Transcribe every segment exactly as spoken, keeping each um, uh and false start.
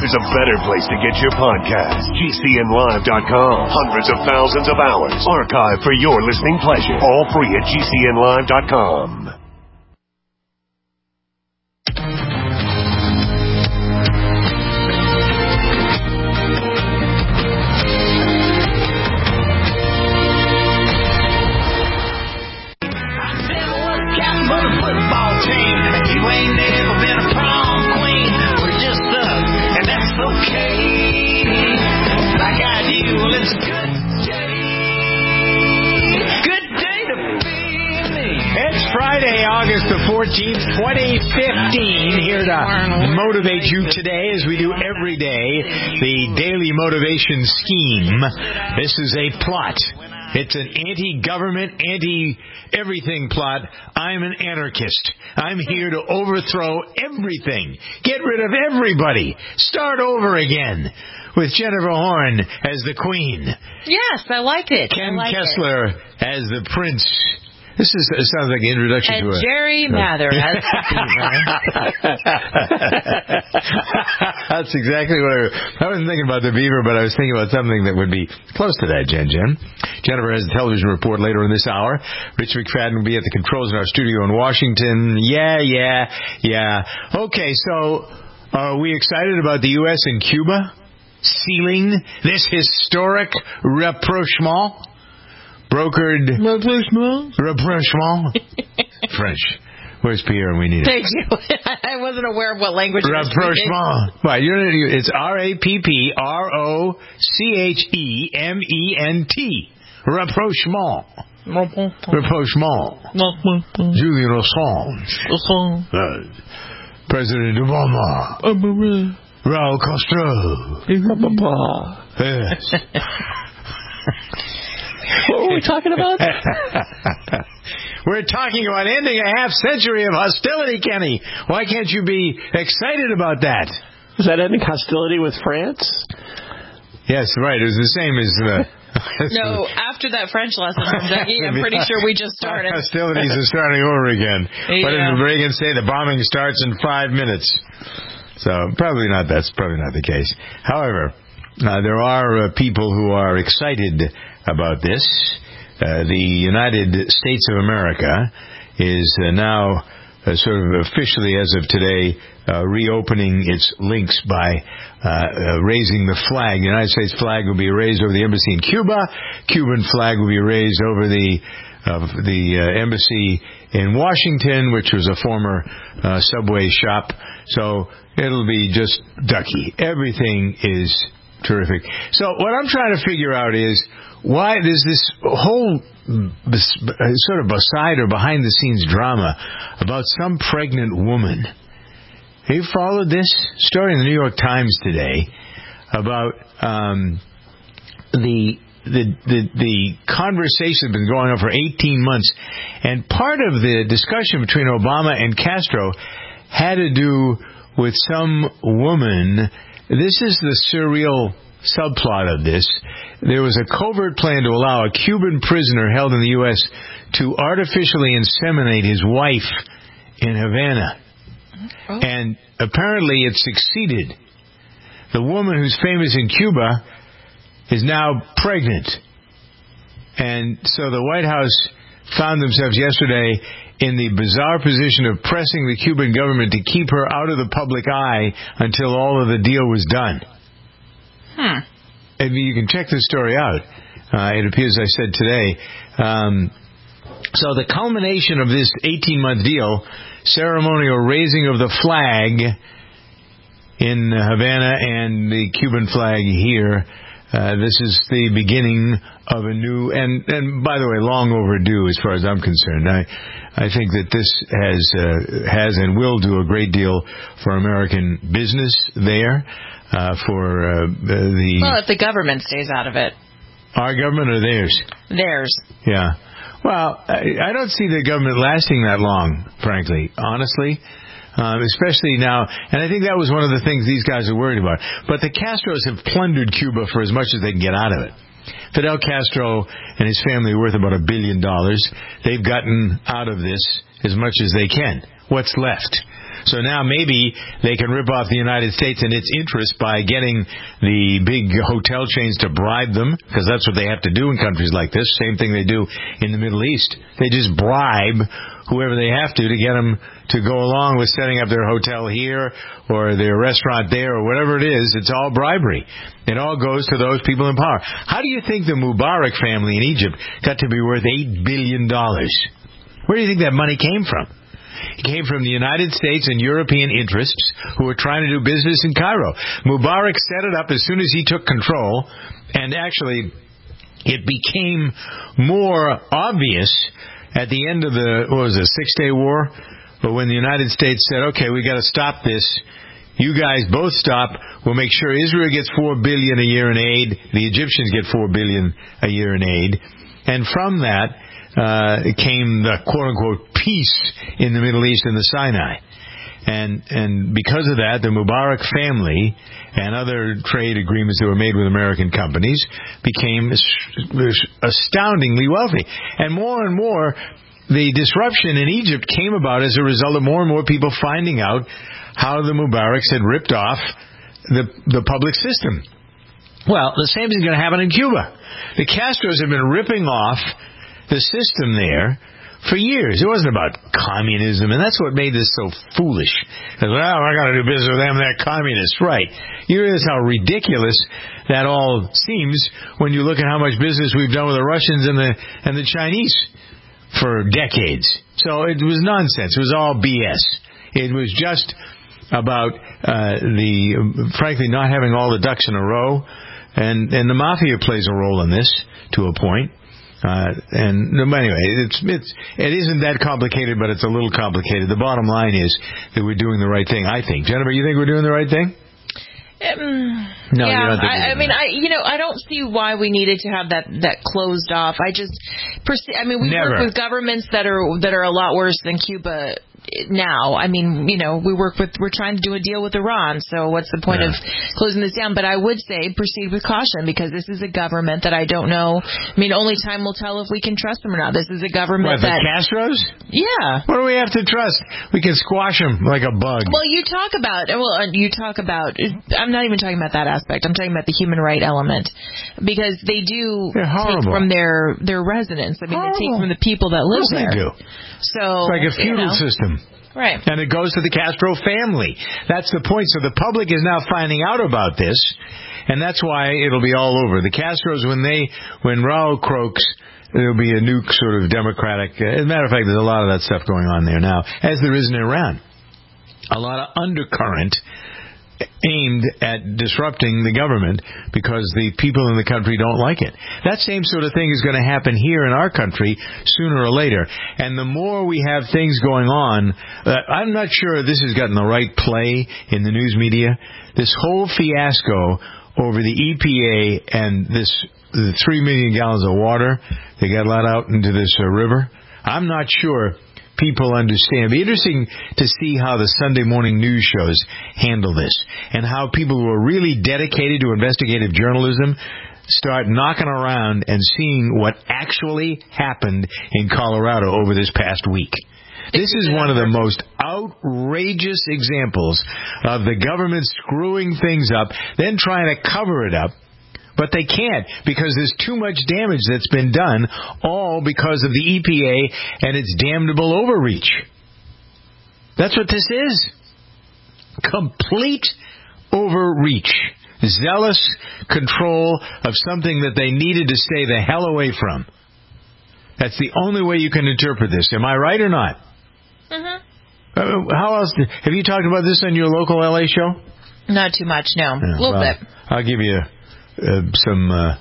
there's a better place to get your podcast. G C N live dot com. Hundreds of thousands of hours archived for your listening pleasure. All free at G C N live dot com. fourteenth, twenty fifteen, here to motivate you today, as we do every day, the Daily Motivation Scheme. This is a plot. It's an anti-government, anti-everything plot. I'm an anarchist. I'm here to overthrow everything. Get rid of everybody. Start over again. With Jennifer Horn as the Queen. Yes, I like it. Ken like Kessler it. as the Prince. This is it sounds like an introduction and to a... Jerry Mather as the Beaver. That's exactly what I... I wasn't thinking about the Beaver, but I was thinking about something that would be close to that, Jen Jen. Jennifer has a television report later in this hour. Rich McFadden will be at the controls in our studio in Washington. Yeah, yeah, yeah. Okay, so are we excited about the U S and Cuba sealing this historic rapprochement? Brokered rapprochement. Rapprochement. French. Where's Pierre? We need it. Thank you. I wasn't aware of what language. Rapprochement. Right. You're, it's R A P P R O C H E M E N T. Rapprochement. Rapprochement. Julian Assange. Uh, President Obama. Raul Castro. Yes. What were we talking about? We're talking about ending a half century of hostility, Kenny. Why can't you be excited about that? Is that ending hostility with France? Yes, right. It was the same as... Uh, no, after that French lesson from Dougie, I'm pretty sure we just started. Hostilities are starting over again. Yeah. What did Reagan say? The bombing starts in five minutes. So probably not. That's probably not the case. However, uh, there are uh, people who are excited about this. Uh, the United States of America is uh, now uh, sort of officially, as of today, uh, reopening its links by uh, uh, raising the flag. The United States flag will be raised over the embassy in Cuba. Cuban flag will be raised over the uh, the uh, embassy in Washington, which was a former uh, Subway shop. So it'll be just ducky. Everything is terrific. So what I'm trying to figure out is why there's this whole sort of beside or behind the scenes drama about some pregnant woman. Have you followed this story in the New York Times today about um, the, the the the conversation that's been going on for eighteen months, and part of the discussion between Obama and Castro had to do with some woman. This is the surreal subplot of this. There was a covert plan to allow a Cuban prisoner held in the U S to artificially inseminate his wife in Havana. Oh. And apparently it succeeded. The woman who's famous in Cuba is now pregnant. And so the White House found themselves yesterday in the bizarre position of pressing the Cuban government to keep her out of the public eye until all of the deal was done. Hmm. And you can check this story out. Uh, it appears, I said today. Um, so the culmination of this eighteen-month deal, ceremonial raising of the flag in Havana and the Cuban flag here. Uh, this is the beginning of a new, and, and by the way, long overdue as far as I'm concerned. I I think that this has uh, has and will do a great deal for American business there, uh, for uh, the... Well, if the government stays out of it. Our government or theirs? Theirs. Yeah. Well, I, I don't see the government lasting that long, frankly, honestly. Um, especially now, and I think that was one of the things these guys are worried about. But the Castros have plundered Cuba for as much as they can get out of it. Fidel Castro and his family are worth about a billion dollars. They've gotten out of this as much as they can. What's left? So now maybe they can rip off the United States and its interests by getting the big hotel chains to bribe them, because that's what they have to do in countries like this. Same thing they do in the Middle East. They just bribe whoever they have to to get them to go along with setting up their hotel here or their restaurant there or whatever it is. It's all bribery. It all goes to those people in power. How do you think the Mubarak family in Egypt got to be worth eight billion dollars? Where do you think that money came from? It came from the United States and European interests who were trying to do business in Cairo. Mubarak set it up as soon as he took control, and actually it became more obvious at the end of the, what was it, Six-Day War? But when the United States said, okay, we got to stop this, you guys both stop, we'll make sure Israel gets four billion dollars a year in aid, the Egyptians get four billion dollars a year in aid, and from that uh, came the quote-unquote peace in the Middle East and the Sinai. And and because of that, the Mubarak family and other trade agreements that were made with American companies became astoundingly wealthy. And more and more, the disruption in Egypt came about as a result of more and more people finding out how the Mubaraks had ripped off the the public system. Well, the same thing is going to happen in Cuba. The Castros have been ripping off the system there for years. It wasn't about communism, and that's what made this so foolish. Well, I got to do business with them, they're communists. Right. You realize how ridiculous that all seems when you look at how much business we've done with the Russians and the and the Chinese for decades. So it was nonsense. It was all B S. It was just about uh, the, frankly, not having all the ducks in a row, and, and the mafia plays a role in this to a point. Uh, and anyway, it's it's it isn't that complicated, but it's a little complicated. The bottom line is that we're doing the right thing. I think, Jennifer, you think we're doing the right thing? Um, no, yeah, you don't think I, I mean, I you know, I don't see why we needed to have that that closed off. I just, I mean, we Never. work with governments that are that are a lot worse than Cuba now. I mean, you know, we work with, we're trying to do a deal with Iran, so what's the point yeah. of closing this down? But I would say proceed with caution, because this is a government that I don't know. I mean, only time will tell if we can trust them or not. This is a government what, that... the Castros? Yeah. What do we have to trust? We can squash them like a bug. Well, you talk about, well, you talk about, I'm not even talking about that aspect. I'm talking about the human right element, because they do take from their, their residents. I mean, horrible. They take from the people that live there. They do. So, it's like a feudal you know. system. Right. And it goes to the Castro family. That's the point. So the public is now finding out about this, and that's why it'll be all over. The Castros, when they, when Raul croaks, there'll be a new sort of democratic, uh, as a matter of fact, there's a lot of that stuff going on there now, as there is in Iran. A lot of undercurrent aimed at disrupting the government because the people in the country don't like it. That same sort of thing is going to happen here in our country sooner or later. And the more we have things going on, uh, I'm not sure this has gotten the right play in the news media. This whole fiasco over the E P A and this the three million gallons of water they got let out into this uh, river, I'm not sure people understand. It'd be interesting to see how the Sunday morning news shows handle this, and how people who are really dedicated to investigative journalism start knocking around and seeing what actually happened in Colorado over this past week. This is one of the most outrageous examples of the government screwing things up, then trying to cover it up. But they can't, because there's too much damage that's been done, all because of the E P A and its damnable overreach. That's what this is. Complete overreach. Zealous control of something that they needed to stay the hell away from. That's the only way you can interpret this. Am I right or not? Mm-hmm. Uh, how else? Did, have you talked about this on your local L A show? Not too much, no. Yeah, a little well, bit. I'll give you... Uh, some, uh,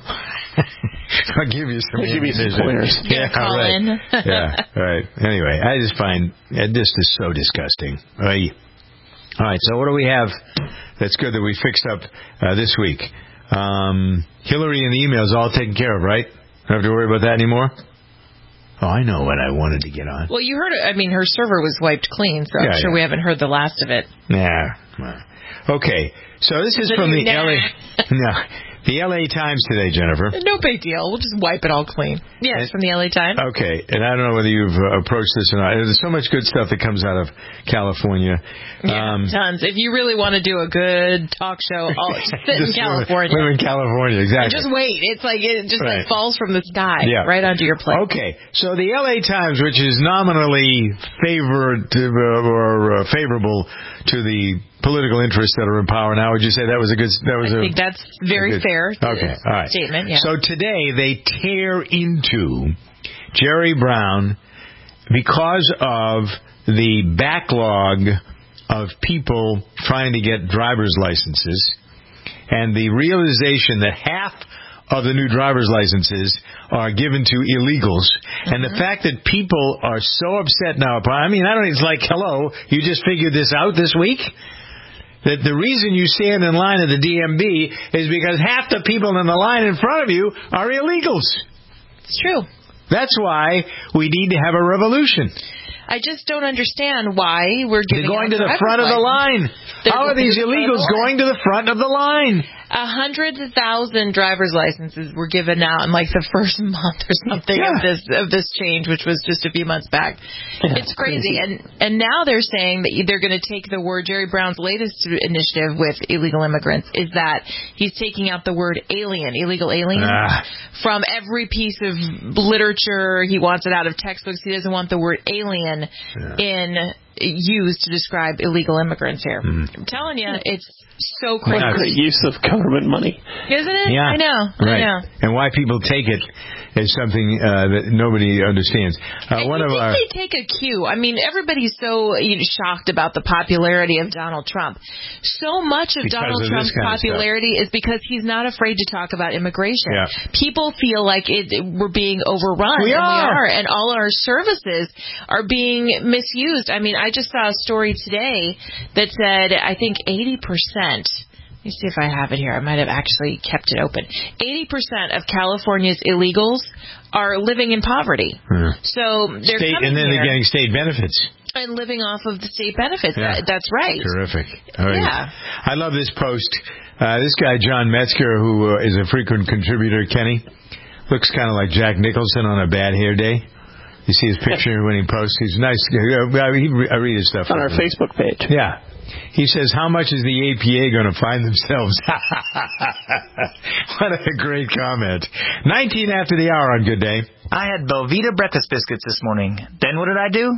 I'll give you some, I'll give you some pointers. Yeah, call right. in. Yeah, right. Anyway, I just find uh, this is so disgusting. Right. All right, so what do we have that's good that we fixed up uh, this week? Um, Hillary and the emails all taken care of, right? Don't have to worry about that anymore? Oh, I know what I wanted to get on. Well, you heard it. I mean, her server was wiped clean, so yeah, I'm sure yeah. we haven't heard the last of it. Nah. Okay, so this is from the L A... No. The L A Times today, Jennifer. No big deal. We'll just wipe it all clean. Yes, and, from the L A Times. Okay, and I don't know whether you've uh, approached this or not. There's so much good stuff that comes out of California. Yeah, um, tons. If you really want to do a good talk show, I'll sit in California. Live in California, exactly. And just wait. It's like it just right. like falls from the sky yeah. right onto your plate. Okay, so the L A Times, which is nominally favored to, uh, or uh, favorable to the political interests that are in power now, would you say that was a good? That was I a, think that's very good, fair. Okay, all right. Statement. Yeah. So today they tear into Jerry Brown because of the backlog of people trying to get driver's licenses, and the realization that half of the new driver's licenses are given to illegals, mm-hmm. and the fact that people are so upset now. I mean, I don't. It's like, hello, you just figured this out this week. That the reason you stand in line at the D M V is because half the people in the line in front of you are illegals. It's true. That's why we need to have a revolution. I just don't understand why we're giving They're going to the front license. of the line. They're How are these illegals going to the front of the line? A hundred thousand driver's licenses were given out in like the first month or something yeah. of this of this change, which was just a few months back. Yeah, it's crazy. crazy, and and now they're saying that they're going to take the word. Jerry Brown's latest initiative with illegal immigrants is that he's taking out the word alien, illegal alien, ah. from every piece of literature. He wants it out of textbooks. He doesn't want the word alien yeah. in used to describe illegal immigrants here. Mm. I'm telling you, it's so crazy. What great use of government money. Isn't it? Yeah. I know. Right. I know. And why people take it is something uh, that nobody understands. Uh, one I of think our... they take a cue. I mean, everybody's so you know, shocked about the popularity of Donald Trump. So much of because Donald of Trump's popularity is because he's not afraid to talk about immigration. Yeah. People feel like it, we're being overrun. We and are. We are. And all our services are being misused. I mean, I just saw a story today that said, I think eighty percent... Let me see if I have it here. I might have actually kept it open. eighty percent of California's illegals are living in poverty. Hmm. So they're state, coming and then here they're getting state benefits. And living off of the state benefits. Yeah. That's right. Terrific. All right. Yeah. I love this post. Uh, this guy, John Metzger, who uh, is a frequent contributor, Kenny, looks kind of like Jack Nicholson on a bad hair day. You see his picture when he posts. He's nice. I read his stuff. On our Facebook page. Yeah. He says, how much is the A P A going to find themselves? What a great comment. nineteen after the hour on Good Day. I had Belvita breakfast biscuits this morning. Then what did I do?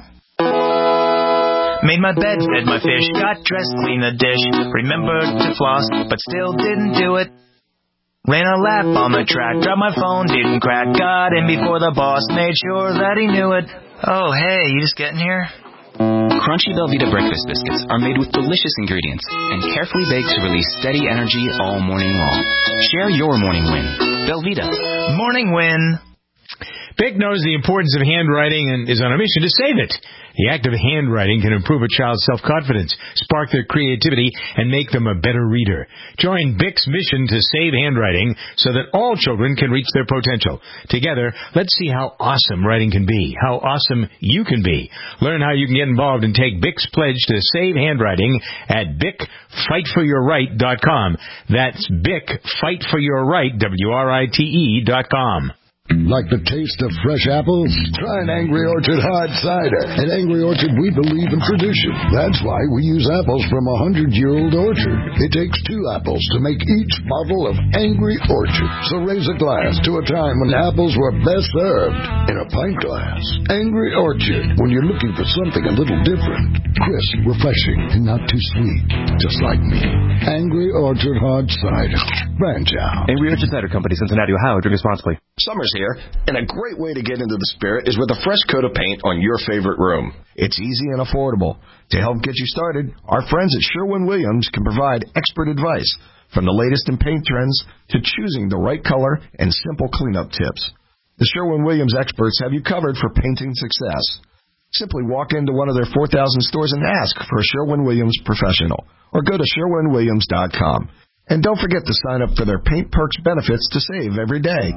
Made my bed, fed my fish, got dressed, cleaned the dish, remembered to floss, but still didn't do it. Ran a lap on the track, dropped my phone, didn't crack, got in before the boss, made sure that he knew it. Oh, hey, you just getting here? Crunchy Belvita breakfast biscuits are made with delicious ingredients and carefully baked to release steady energy all morning long. Share your morning win. Belvita. Morning win. Bic knows the importance of handwriting and is on a mission to save it. The act of handwriting can improve a child's self-confidence, spark their creativity, and make them a better reader. Join Bic's mission to save handwriting so that all children can reach their potential. Together, let's see how awesome writing can be, how awesome you can be. Learn how you can get involved and take Bic's pledge to save handwriting at bic fight for your right dot com. That's Bic Fight for Your Right, W R I T E dot com. Like the taste of fresh apples? Try an Angry Orchard hard cider. At Angry Orchard, we believe in tradition. That's why we use apples from a hundred-year-old orchard. It takes two apples to make each bottle of Angry Orchard. So raise a glass to a time when apples were best served in a pint glass. Angry Orchard, when you're looking for something a little different. Crisp, refreshing, and not too sweet. Just like me. Angry Orchard hard cider. Branch out. Angry Orchard Cider Company, Cincinnati, Ohio. Drink responsibly. Summer's here, and a great way to get into the spirit is with a fresh coat of paint on your favorite room. It's easy and affordable. To help get you started, our friends at Sherwin-Williams can provide expert advice, from the latest in paint trends to choosing the right color and simple cleanup tips. The Sherwin-Williams experts have you covered for painting success. Simply walk into one of their four thousand stores and ask for a Sherwin-Williams professional, or go to Sherwin Williams dot com. And don't forget to sign up for their Paint Perks benefits to save every day.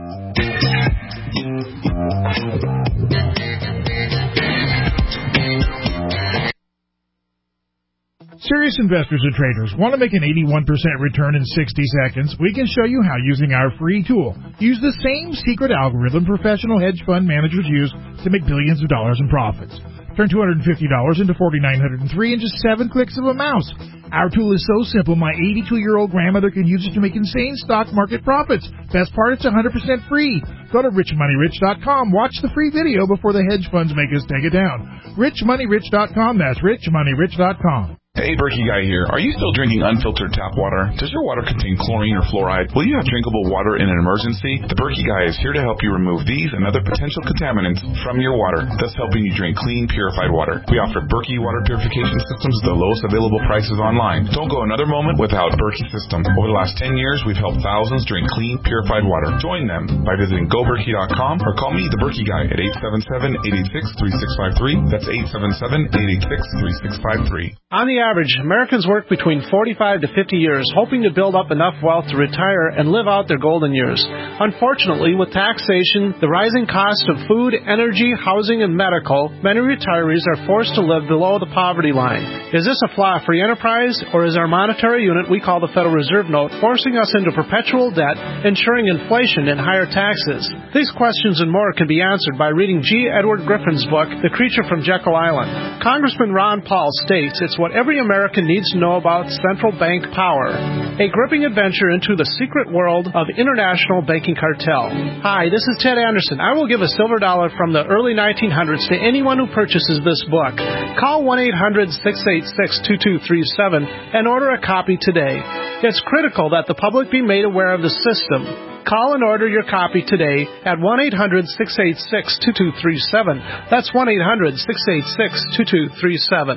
Serious investors and traders want to make an eighty-one percent return in sixty seconds. We can show you how using our free tool. Use the same secret algorithm professional hedge fund managers use to make billions of dollars in profits. Turn two hundred fifty dollars into four thousand nine hundred three in just seven clicks of a mouse. Our tool is so simple, my eighty-two-year-old grandmother can use it to make insane stock market profits. Best part, it's one hundred percent free. Go to rich money rich dot com. Watch the free video before the hedge funds make us take it down. rich money rich dot com. That's rich money rich dot com. Hey, Berkey Guy here. Are you still drinking unfiltered tap water? Does your water contain chlorine or fluoride? Will you have drinkable water in an emergency? The Berkey Guy is here to help you remove these and other potential contaminants from your water, thus helping you drink clean, purified water. We offer Berkey water purification systems at the lowest available prices online. Don't go another moment without Berkey system. Over the last ten years, we've helped thousands drink clean, purified water. Join them by visiting go berkey dot com or call me, the Berkey Guy, at eight seven seven, eight eight six, three six five three. That's eight seven seven, eight eight six, three six five three. On the average, Americans work between forty-five to fifty years, hoping to build up enough wealth to retire and live out their golden years. Unfortunately, with taxation, the rising cost of food, energy, housing, and medical, many retirees are forced to live below the poverty line. Is this a flaw free enterprise, or is our monetary unit we call the Federal Reserve Note forcing us into perpetual debt, ensuring inflation and higher taxes? These questions and more can be answered by reading G. Edward Griffin's book, The Creature from Jekyll Island. Congressman Ron Paul states it's what every American needs to know about central bank power. A gripping adventure into the secret world of international banking cartel. Hi, this is Ted Anderson. I will give a silver dollar from the early nineteen hundreds to anyone who purchases this book. Call one eight hundred, six eight six, two two three seven and order a copy today. It's critical that the public be made aware of the system. Call and order your copy today at one eight hundred, six eight six, two two three seven. That's one eight hundred, six eight six, two two three seven.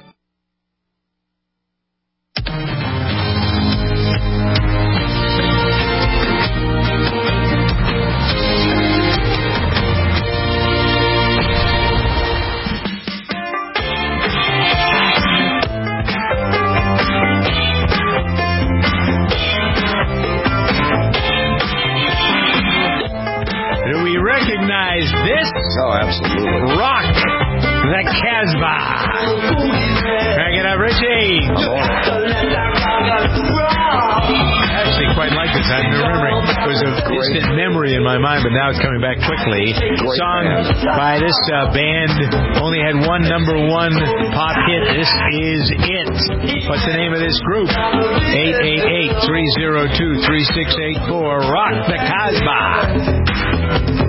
Recognize this? Oh, absolutely. Rock the Casbah. Crank it up, Richie. I actually quite like this. I'm remembering. It was a distant memory in my mind, but now it's coming back quickly. Great Song band. by this uh, band only had one number one pop hit. This is it. What's the name of this group? eight eight eight, three oh two, three six eight four. Rock the Casbah.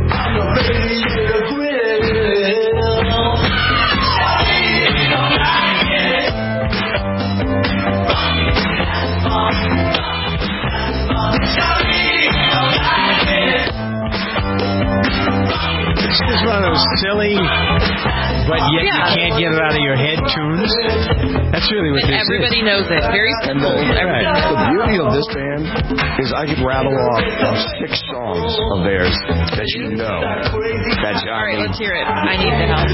This is one of those silly, but yet yeah. you can't get it out of your head tunes. That's really what and this everybody is. knows it. Very simple. And the, Everybody right. knows the beauty of this band is I could rattle off six songs of theirs that you know. That All right, let's hear it. I need the help.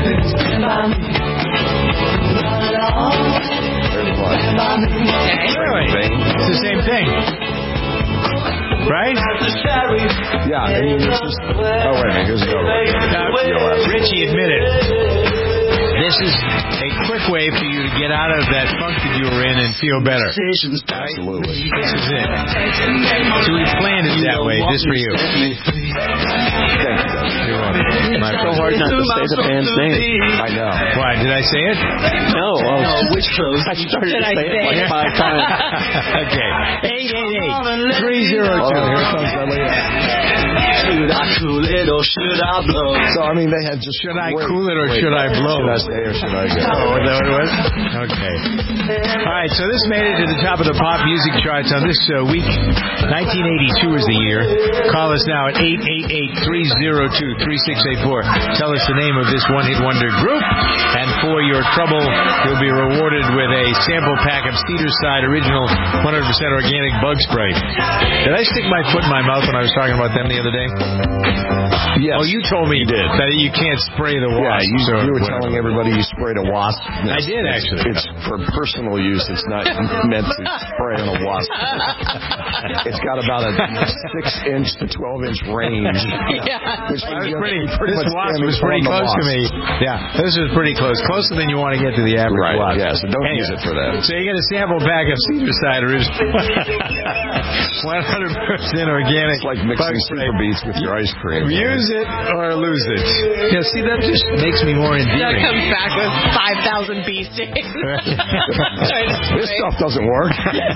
There's one. Okay. Really? It's the same thing. Right? Yeah, I mean, it's just... Oh, wait a minute. Here's another one. Now, Richie, admit it. This is a quick way for you to get out of that funk that you were in and feel better. Absolutely. This is it. So we planned it that way, just for you. Thank you, Doug. You're welcome. It's so hard not to say the band's name. I know. Why? Did I say it? No. Oh, which shows? I started to say it like five times. Okay. eight eight eight, three oh two. Oh, here comes Elliot. Should I cool it or should I blow? So, I mean, they had just... Should I cool it or should I blow? Should I stay or should I go? Oh, is that what it was? Okay. All right, so this made it to the top of the pop music charts on this uh, week. nineteen eighty-two is the year. Call us now at eight eight eight, three oh two, three six eight four. Tell us the name of this one-hit wonder group. And for your trouble, you'll be rewarded with a sample pack of Cedar Side original one hundred percent organic bug spray. Did I stick my foot in my mouth when I was talking about them the other day? Yes. Oh, you told me you did. that you can't spray the wasp. Yeah, you, or you were whatever. telling everybody you sprayed a wasp. I did, it's, actually. It's for personal use. It's not meant to spray on a wasp. It's got about a six inch to twelve inch range. Yeah. Which I was pretty, pretty this much wasp damage was pretty on the close to wasp. me. Yeah, this was pretty close. Closer than you want to get to the average Right, wasp. yeah, so don't Anyway, use it for that. So you get a sample pack of cedar cider. one hundred percent organic. It's like mixing super beets with your ice cream. Use it or lose it. Yeah, see, that just makes me more That endearing. comes back with five thousand bee stings. This stuff doesn't work.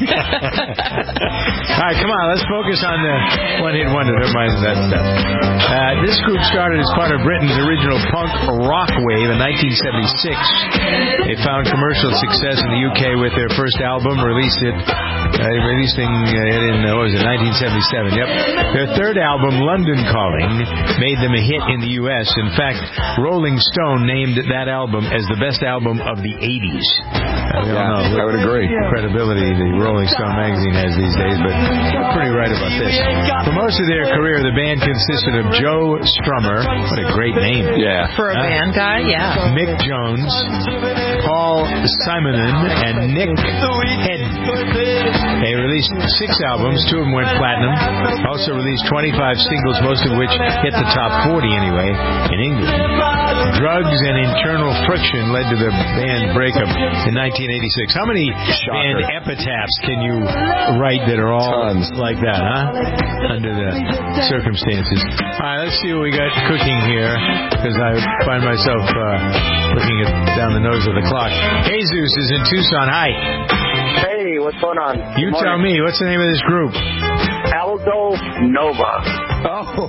All right, come on, let's focus on the one-hit wonder. Never mind that stuff. Uh, this group started as part of Britain's original punk rock wave in nineteen seventy-six. They found commercial success in the U K with their first album, released it, uh, releasing it in uh, what was it, nineteen seventy-seven. Yep. Their third album, London Calling, made them a hit in the U S. In fact, Rolling Stone named that album as the best album of the eighties. I don't Yeah, know I would agree. credibility the Rolling Stone magazine has these days, but they're pretty right about this. For most of their career, the band consisted of Joe Strummer, what a great name. Yeah. For a Huh? band guy, yeah. Mick Jones, Paul Simonon, and Nick Hedden. They released six albums, two of them went platinum. Also released twenty-five singles, most of which hit the top forty anyway in England. Drugs and internal friction led to the band breakup in nineteen eighty-six. How many Shocker. band epitaphs can you write that are all Tons. like that, huh? Under the circumstances. All right, let's see what we got cooking here, because I find myself uh, looking at down the nose of the clock. Jesus is in Tucson. Hi. Hey, what's going on? You Good tell morning. me, what's the name of this group? Aldo Nova. Oh,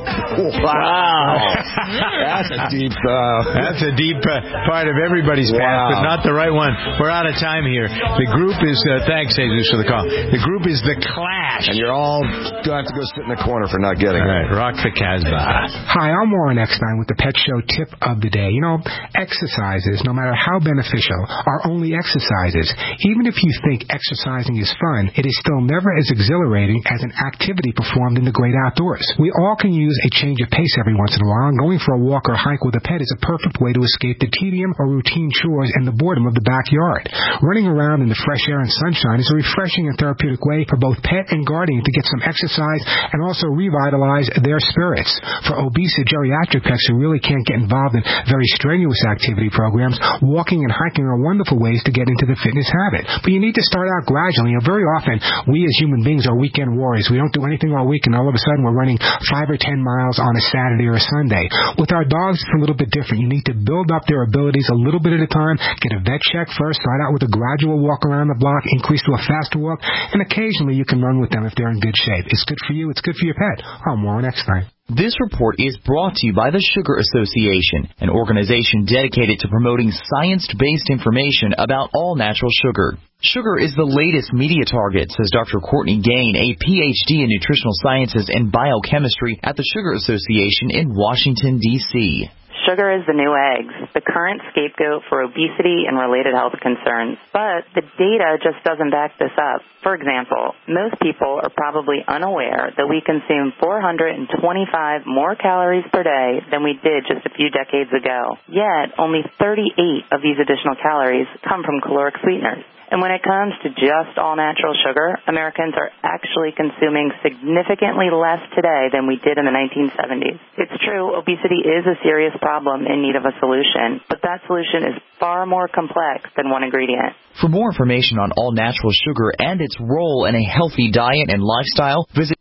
wow. That's a deep... Uh, That's a deep uh, part of everybody's past, Wow. but not the right one. We're out of time here. The group is... Uh, thanks, Jesus, for the call. The group is The Clash. and you're all going to have to go sit in the corner for not getting All it. right, rock the Casbah. Hi, I'm Warren Eckstein with the Pet Show Tip of the Day. You know, exercises, no matter how beneficial, are only exercises. Even if you think exercising is fun, it is still never as exhilarating as an activity performed in the great outdoors. We all can use a change of pace every once in a while, and going for a walk or hike with a pet is a perfect way to escape the tedium or routine chores and the boredom of the backyard. Running around in the fresh air and sunshine is a refreshing and therapeutic way for both pet and guardian to get some exercise and also revitalize their spirits. For obese or geriatric pets who really can't get involved in very strenuous activity programs, walking and hiking are wonderful ways to get into the fitness habit. But you need to start out gradually. You know, very often, we as human beings are weekend warriors. We don't do anything all week, and all of a sudden we're running five or ten miles on a Saturday or a Sunday. With our dogs, it's a little bit different. You need to build up their abilities a little bit at a time, get a vet check first, start out with a gradual walk around the block, increase to a faster walk, and occasionally you can run with them if they're in good shape. It's good for you. It's good for your pet. I'm Warren Eckstein. This report is brought to you by the Sugar Association, an organization dedicated to promoting science-based information about all natural sugar. Sugar is the latest media target, says Doctor Courtney Gain, a P H D in nutritional sciences and biochemistry at the Sugar Association in Washington, D C Sugar is the new eggs, the current scapegoat for obesity and related health concerns. But the data just doesn't back this up. For example, most people are probably unaware that we consume four hundred twenty-five more calories per day than we did just a few decades ago. Yet, only thirty-eight of these additional calories come from caloric sweeteners. And when it comes to just all-natural sugar, Americans are actually consuming significantly less today than we did in the nineteen seventies. It's true, obesity is a serious problem in need of a solution, but that solution is far more complex than one ingredient. For more information on all-natural sugar and its role in a healthy diet and lifestyle, visit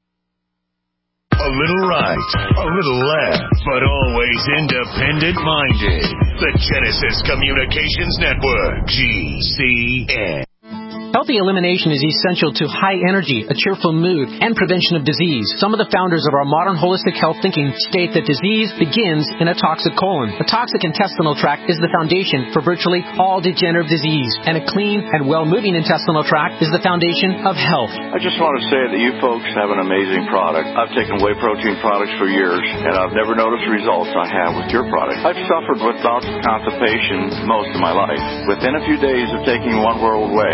A little right, a little left, but always independent-minded. The Genesis Communications Network, G C N. Healthy elimination is essential to high energy, a cheerful mood, and prevention of disease. Some of the founders of our modern holistic health thinking state that disease begins in a toxic colon. A toxic intestinal tract is the foundation for virtually all degenerative disease, and a clean and well-moving intestinal tract is the foundation of health. I just want to say that you folks have an amazing product. I've taken whey protein products for years, and I've never noticed results I have with your product. I've suffered with bouts of constipation most of my life. Within a few days of taking One World Whey, I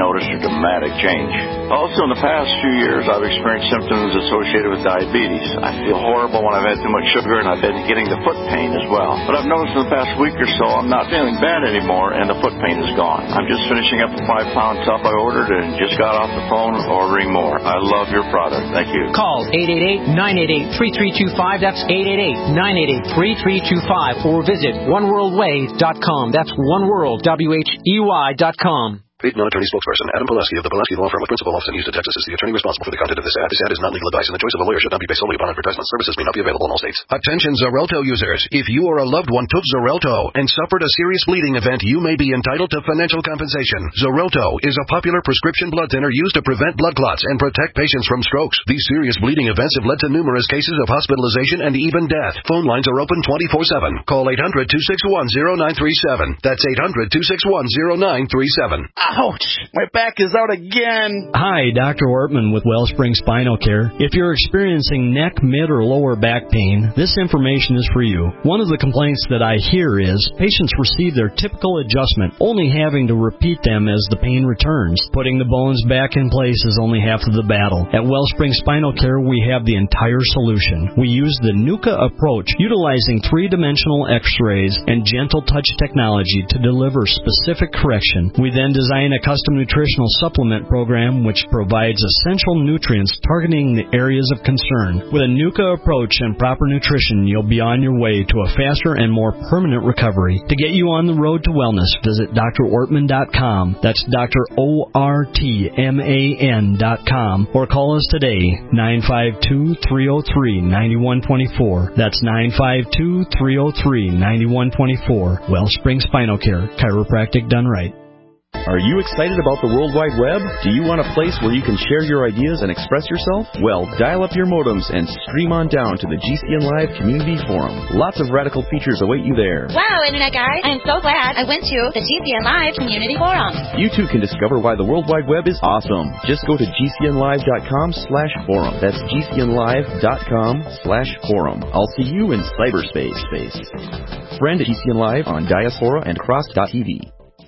noticed a dramatic change. Also, in the past few years, I've experienced symptoms associated with diabetes. I feel horrible when I've had too much sugar, and I've been getting the foot pain as well. But I've noticed in the past week or so, I'm not feeling bad anymore, and the foot pain is gone. I'm just finishing up the five-pound tub I ordered and just got off the phone ordering more. I love your product. Thank you. Call eight eight eight, nine eight eight, three three two five. That's eight eight eight, nine eight eight, three three two five. Or visit one world way dot com. That's oneworld, W H E Y dot com. Paid non-attorney spokesperson Adam Pulaski of the Pulaski Law Firm with principal office in Houston, Texas is the attorney responsible for the content of this ad. This ad is not legal advice, and the choice of a lawyer should not be based solely upon advertisement. Services may not be available in all states. Attention Xarelto users. If you or a loved one took Xarelto and suffered a serious bleeding event, you may be entitled to financial compensation. Xarelto is a popular prescription blood thinner used to prevent blood clots and protect patients from strokes. These serious bleeding events have led to numerous cases of hospitalization and even death. Phone lines are open twenty-four seven. Call eight hundred, two six one, zero nine three seven. That's eight hundred, two six one, zero nine three seven. Ouch! My back is out again. Hi, Doctor Ortman with Wellspring Spinal Care. If you're experiencing neck, mid, or lower back pain, this information is for you. One of the complaints that I hear is patients receive their typical adjustment, only having to repeat them as the pain returns. Putting the bones back in place is only half of the battle. At Wellspring Spinal Care, we have the entire solution. We use the NUCA approach, utilizing three-dimensional x-rays and gentle touch technology to deliver specific correction. We then design a custom nutritional supplement program which provides essential nutrients targeting the areas of concern. With a NUCA approach and proper nutrition, you'll be on your way to a faster and more permanent recovery. To get you on the road to wellness, visit D R Ortman dot com. That's Doctor O R T M A N dot com. Or call us today, nine five two, three oh three, nine one two four. That's nine five two, three oh three, nine one two four. Wellspring Spinal Care, chiropractic done right. Are you excited about the World Wide Web? Do you want a place where you can share your ideas and express yourself? Well, dial up your modems and stream on down to the G C N Live Community Forum. Lots of radical features await you there. Wow, Internet guys, I am so glad I went to the G C N Live Community Forum. You too can discover why the World Wide Web is awesome. Just go to G C N live dot com slash forum. That's G C N live dot com slash forum. I'll see you in cyberspace. Space. Friend G C N Live on Diaspora and Cross dot T V.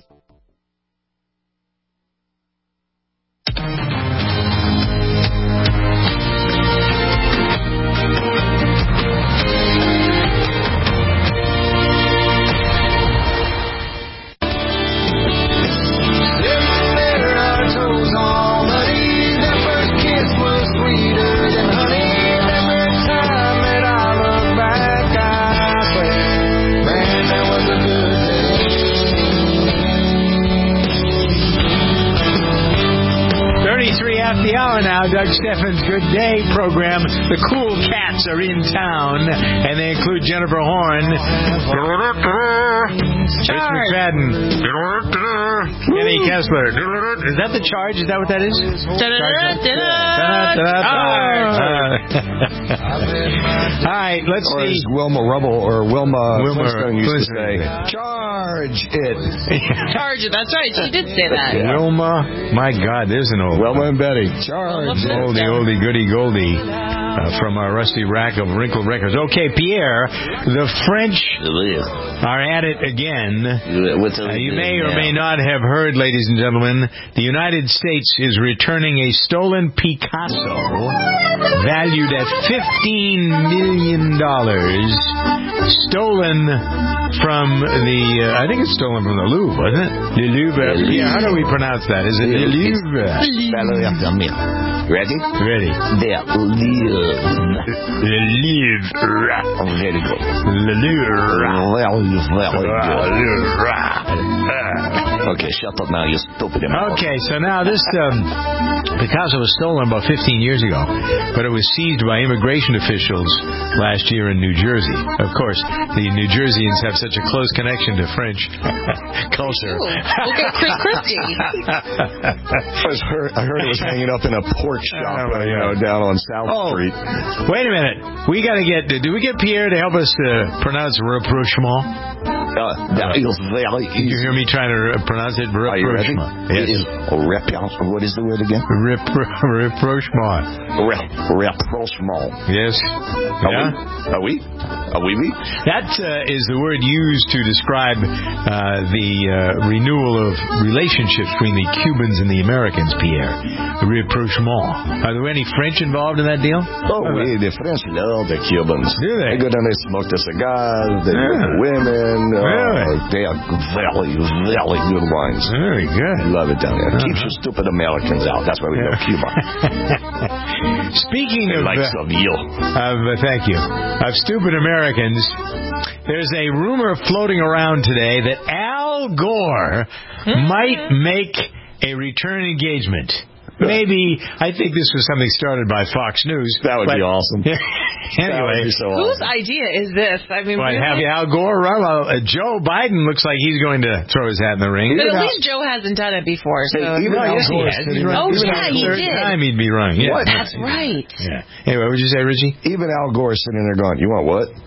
Now, Doug Steffens' Good Day program. The Cool Cats are in town, and they include Jennifer Horn, Rich McFadden, Kenny Kessler. Is that the Charge? Is that what that is? All right, let's or see. As Wilma Rubble or Wilma, Wilma Flintstone used Flintstone. to say, charge it. Charge it. That's right. She did say that. Yeah. Wilma, my God, there's an old Wilma and Betty. Charge it. Oldie, oldie, goody, goldie. Uh, from our rusty rack of wrinkled records. Okay, Pierre, the French are at it again. Uh, you may or may not have heard, ladies and gentlemen, the United States is returning a stolen Picasso valued at fifteen million dollars, stolen from the, uh, I think it's stolen from the Louvre, wasn't it? Le Louvre. Yeah, how do we pronounce that? Is it Le Louvre? Ready? Ready. There. Louvre. Le Louvre. Very good. Le Louvre. Okay, shut up now, you stupid animal. Okay, so now this um, Picasso was stolen about fifteen years ago, but it was seized by immigration officials last year in New Jersey. Of course, the New Jerseyans have such a close connection to French culture. Ooh, look at Chris Christie. I, was heard, I heard it was hanging up in a pork shop, uh, you know, down on South oh, Street. Wait a minute. We got to get, do we get Pierre to help us uh, pronounce rapprochement? Uh, that is very easy. You hear me trying to pronounce it? Are you ready? Yes. It is repro- What is the word again? Repro- rapprochement. Re- rapprochement. Yes. Are Yeah. we? Are we? Are we? we? That uh, is the word used to describe uh, the uh, renewal of relationships between the Cubans and the Americans, Pierre. Rapprochement. Are there any French involved in that deal? Oh, oui, the French love the Cubans. Do they? They go down, they smoke the cigars, they Yeah. meet the women. Really? Uh, they are very, very good wines. Very good. Love it down there. Uh-huh. Keeps you stupid Americans out. That's why we love Cuba. Speaking They of, likes uh, of you. of uh, thank you, of stupid Americans, there's a rumor floating around today that Al Gore might make a return engagement. Maybe, I think this was something started by Fox News. That would but, be awesome. Anyway. That would be so Whose awesome. idea is this? I mean, Well, really? have Al Gore run? Well, uh, Joe Biden looks like he's going to throw his hat in the ring. But at least Joe hasn't done it before. So. Hey, even No, Al yes, he Gore has. sitting He's there- Oh, Even yeah, the he third did. time he'd be running. Yeah. What? That's right. Yeah. Anyway, what did you say, Richie? Even Al Gore sitting there going, you want what?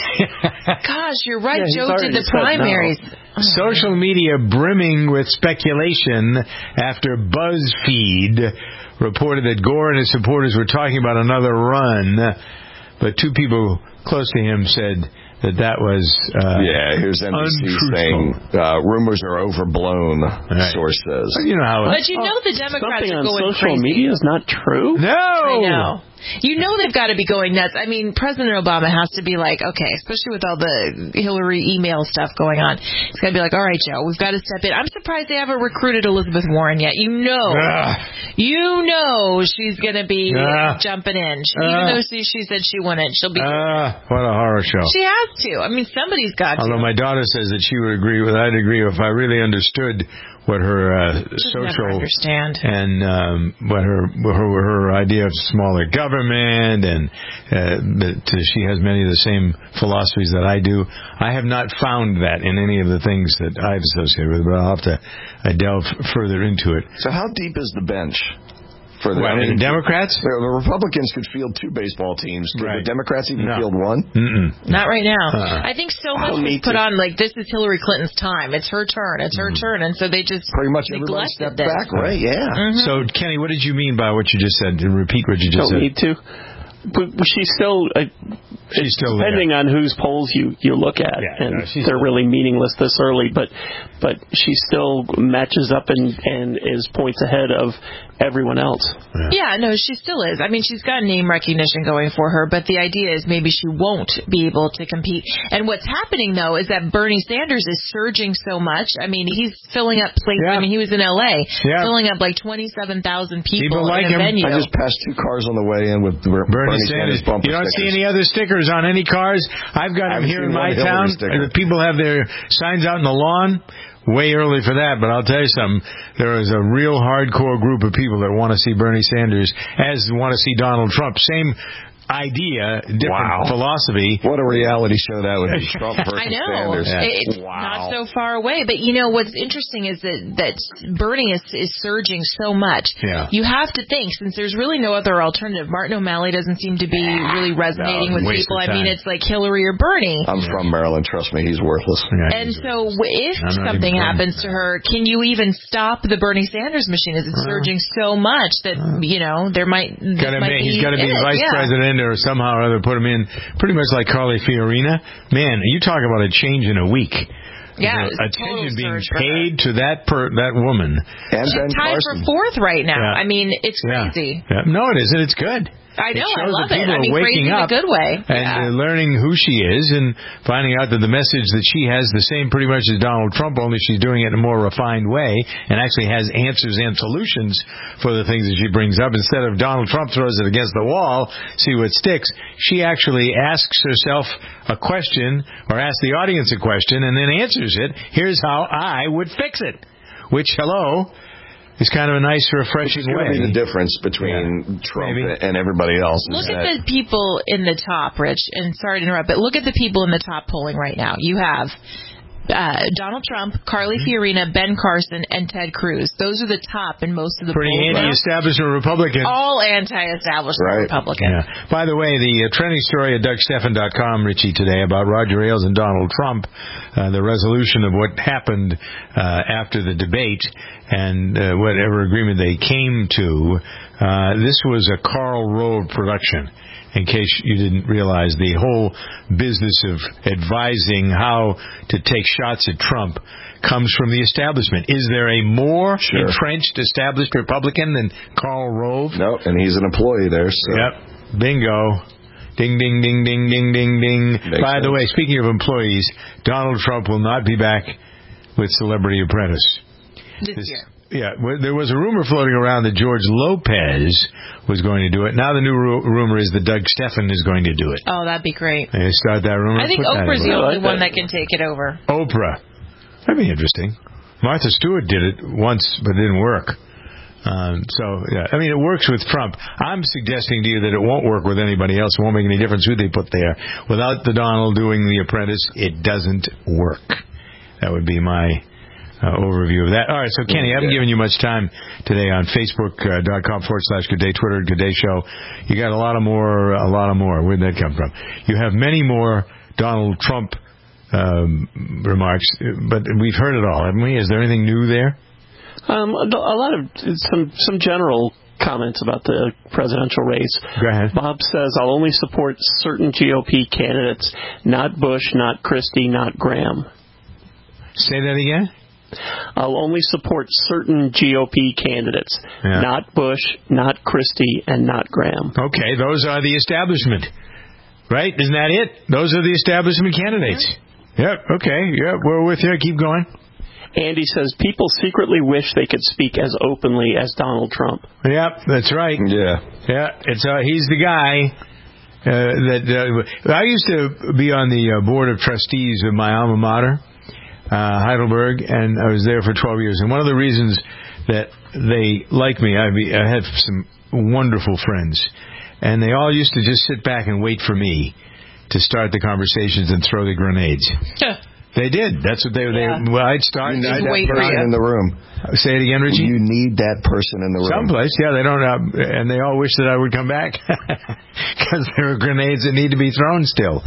Gosh, you're right. Yeah, he's Joe did already the said no. primaries. Social media brimming with speculation after BuzzFeed reported that Gore and his supporters were talking about another run, but two people close to him said that that was uh, yeah, here's N B C untruthful. saying uh, rumors are overblown, Right. source says. You know how it But you know the Democrats Something are on going social crazy. media is not true. No! I know. You know they've got to be going nuts. I mean, President Obama has to be like, okay, especially with all the Hillary email stuff going on. He's got to be like, all right, Joe, we've got to step in. I'm surprised they haven't recruited Elizabeth Warren yet. You know, Ugh. you know she's going to be Ugh. jumping in. She, Ugh. even though she, she said she wouldn't, she'll be. Ah, what a horror show. She has to. I mean, somebody's got Although to. my daughter says that she would agree with, I'd agree if I really understood what her uh, She'll social never understand. and um, what her, her her idea of smaller government and uh, that she has many of the same philosophies that I do. I have not found that in any of the things that I've associated with, but I'll have to uh, delve further into it. So how deep is the bench? For the, Well, I mean, the Democrats? The, the Republicans could field two baseball teams. Could Right. the Democrats even No. field one? Mm-mm. Not right now. Uh-uh. I think so Oh, much me was put too. on like this is Hillary Clinton's time. It's her turn. It's her Mm-hmm. turn, and so they just Pretty much everybody neglected stepped this. back, right? Yeah. Mhm. So, Kenny, what did you mean by what you just said? Repeat what you just Don't said. need to. But she's still, uh, She's still depending there. on whose polls you, you look at, Yeah, and no, she's they're still- really meaningless this early. But but she still matches up and, and is points ahead of everyone else. Yeah, no, she still is. I mean, she's got name recognition going for her, but the idea is maybe she won't be able to compete. And what's happening, though, is that Bernie Sanders is surging so much. I mean, he's filling up places. Yeah. I mean, he was in L A, Yeah. filling up like twenty-seven thousand people, People like in a him. venue. I just passed two cars on the way in with Bernie, Bernie Sanders. bumper You don't stickers. see any other stickers on any cars. I've got I them haven't here in seen my one Hillary town. sticker. The people have their signs out in the lawn. Way early for that, but I'll tell you something. There is a real hardcore group of people that want to see Bernie Sanders, as want to see Donald Trump. Same idea, different Wow. philosophy. What a reality show that would be. Trump versus I know. Sanders. Yeah. It's Wow. not so far away. But, you know, what's interesting is that, that Bernie is, is surging so much. Yeah. You have to think, since there's really no other alternative, Martin O'Malley doesn't seem to be really resonating No, with waste people. of I mean, time. it's like Hillary or Bernie. I'm from Maryland. Trust me, he's worthless. Yeah, And he's- so w- if I'm not something even happens to her, can you even stop the Bernie Sanders machine? Is it surging so much that, you know, there might, this Gotta might make, be he's got to be it, vice yeah. president or somehow or other put him in, pretty much like Carly Fiorina. Man, you talk about a change in a week. Yeah, The it's a attention total being surge for her. paid to that per, that woman. And She's Ben tied Carson. for fourth right now. Yeah. I mean, it's Yeah. crazy. Yeah. No, it isn't. It's good. I know. It I shows love that it. people I mean, are waking crazy in up a good way. and Yeah. uh, learning who she is and finding out that the message that she has the same pretty much as Donald Trump, only she's doing it in a more refined way and actually has answers and solutions for the things that she brings up. Instead of Donald Trump throws it against the wall, see what sticks, she actually asks herself a question or asks the audience a question and then answers it. Here's how I would fix it. Which, hello... It's kind of a nice, refreshing It's going to way. be the difference between Yeah. Trump Maybe. and everybody else. Look is at that the people in the top, Rich, and sorry to interrupt, but look at the people in the top polling right now. You have Uh, Donald Trump, Carly Fiorina, Ben Carson, and Ted Cruz. Those are the top in most of the Pretty polls. anti-establishment Republican. All anti-establishment Right. Republican. Yeah. By the way, the uh, trending story at Doug Stephan dot com, Richie, today about Roger Ailes and Donald Trump, uh, the resolution of what happened uh, after the debate and uh, whatever agreement they came to. Uh, this was a Karl Rove production. In case you didn't realize, the whole business of advising how to take shots at Trump comes from the establishment. Is there a more Sure. entrenched established Republican than Karl Rove? No, and he's an employee there. So. Yep. Bingo. Ding, ding, ding, ding, ding, ding, ding. Makes By the sense. way, speaking of employees, Donald Trump will not be back with Celebrity Apprentice. This, This year. Yeah, well, there was a rumor floating around that George Lopez was going to do it. Now the new ru- rumor is that Doug Stephan is going to do it. Oh, that'd be great. They start that rumor. I think Put that Oprah's in. the only one that can take it over. Oprah. That'd be interesting. Martha Stewart did it once, but it didn't work. Um, so, yeah, I mean, it works with Trump. I'm suggesting to you that it won't work with anybody else. It won't make any difference who they put there. Without the Donald doing The Apprentice, it doesn't work. That would be my uh, overview of that. All right, so Kenny, I haven't given you much time today on Facebook.com forward slash Good Day, Twitter, Good Day Show. You got a lot of more, a lot of more. Where'd that come from? You have many more Donald Trump um, remarks, but we've heard it all, haven't we? Is there anything new there? Um, a a lot of some some general comments about the presidential race. Go ahead. Bob says, I'll only support certain G O P candidates, not Bush, not Christie, not Graham. Say that again? I'll only support certain G O P candidates, Yeah. not Bush, not Christie, and not Graham. Okay, those are the establishment. Right? Isn't that it? Those are the establishment candidates. Yep, okay, yep, we're with you. Keep going. Andy says, people secretly wish they could speak as openly as Donald Trump. Yep, that's right. Yeah. Yeah, it's uh, he's the guy uh, that uh, I used to be on the uh, board of trustees of my alma mater, uh, Heidelberg, and I was there for twelve years. And one of the reasons that they liked me, I, I had some wonderful friends, and they all used to just sit back and wait for me to start the conversations and throw the grenades. They did. That's what they were. Yeah. They, well, I'd start. You need I'd that wait for person you. in the room. Say it again, Richie. You need that person in the room. Someplace, yeah. They don't, uh, and they all wish that I would come back because there are grenades that need to be thrown still.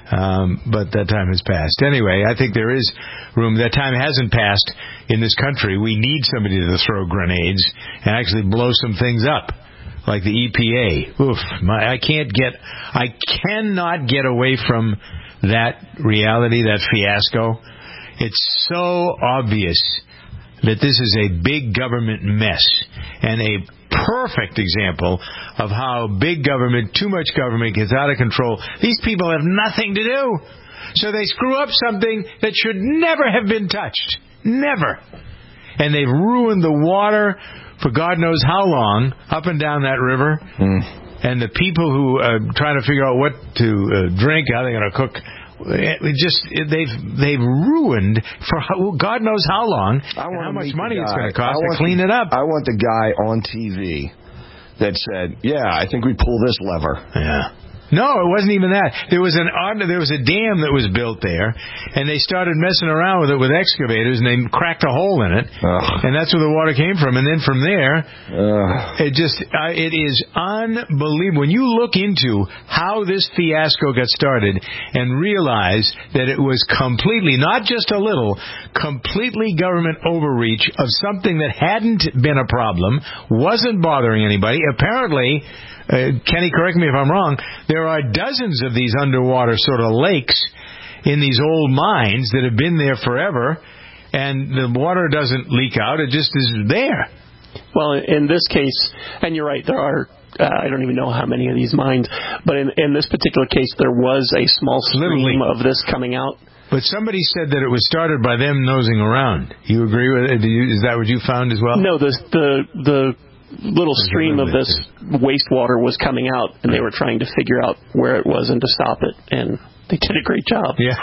Um, but that time has passed. Anyway, I think there is room. That time hasn't passed in this country. We need somebody to throw grenades and actually blow some things up, like the E P A. Oof, my, I can't get. I cannot get away from that reality, that fiasco. It's so obvious that this is a big government mess and a perfect example of how big government, too much government, gets out of control. These people have nothing to do. So they screw up something that should never have been touched. Never. And they've ruined the water for God knows how long up and down that river. Mm. And the people who are trying to figure out what to uh, drink, how they're going to cook, it just they've they've ruined for how, God knows how long and how much money it's going to cost to clean the, it up. I want the guy on T V that said, "Yeah, I think we pull this lever." Yeah. No, it wasn't even that. There was an there was a dam that was built there, and they started messing around with it with excavators, and they cracked a hole in it, Ugh. and that's where the water came from. And then from there, Ugh. it just uh, it is unbelievable when you look into how this fiasco got started and realize that it was completely, not just a little, completely government overreach of something that hadn't been a problem, wasn't bothering anybody. Apparently. Uh, Kenny, correct me if I'm wrong, there are dozens of these underwater sort of lakes in these old mines that have been there forever, and the water doesn't leak out, it just is there. Well, in this case, and you're right, there are, uh, I don't even know how many of these mines, but in, in this particular case, there was a small stream of this coming out. But somebody said that it was started by them nosing around. You agree with it? Is that what you found as well? No, the the the little stream of this wastewater was coming out, and they were trying to figure out where it was and to stop it, and they did a great job. Yeah.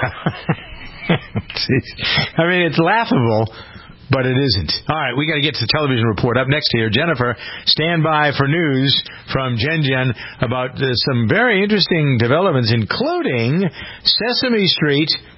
I mean, it's laughable, but it isn't. All right, we got to get to the television report. Up next here, Jennifer, stand by for news from Jen Jen about uh, some very interesting developments, including Sesame Street